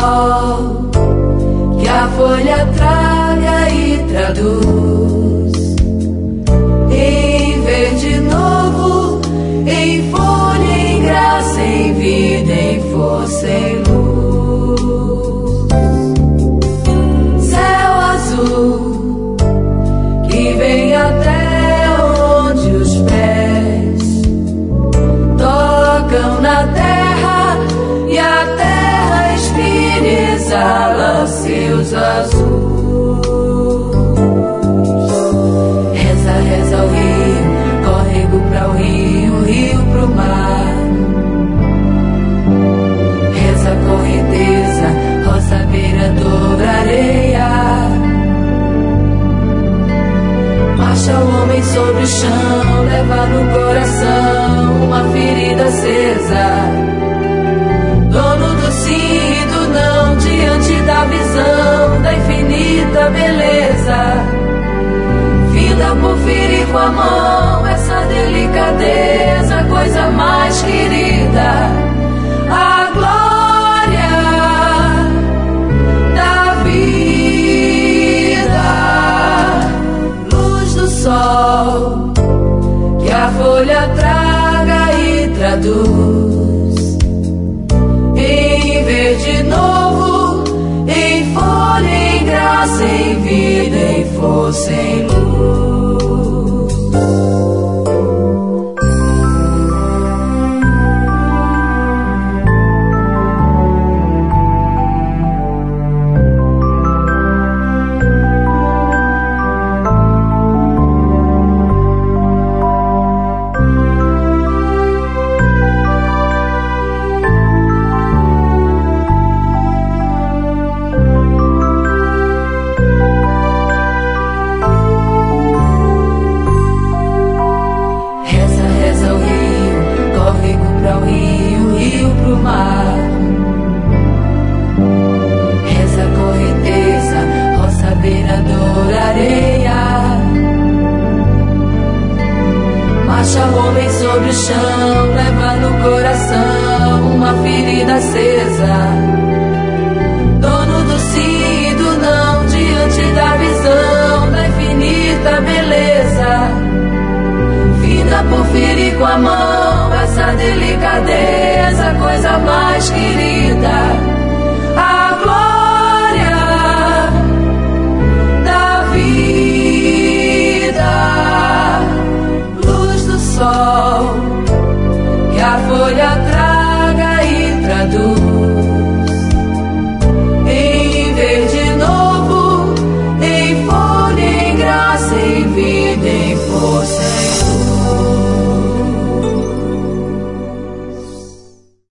sol, que a folha traga e traduz em verde novo, em folha, em graça, em vida, em força, em luz. Céu azul, que vem até onde os pés tocam na terra, e a terra expira e exala seus azuis. Reza, reza o rio, córrego para o rio pro mar. Reza a correnteza, roça beira dobra areia. Marcha o homem sobre o chão, leva no coração uma ferida acesa. Dono do sim e do não, diante da visão da infinita beleza. Vida por ferir com a mão, essa delicadeza, coisa mais querida. A glória da vida. Luz do sol, que a folha traga e traduz em verde novo, em folha, em graça, em vida, em força, em luz. Marcha o homem sobre o chão, leva no coração uma ferida acesa. Dono do sim e do não, diante da visão da infinita beleza. Vida por ferir com a mão, essa delicadeza, coisa mais querida.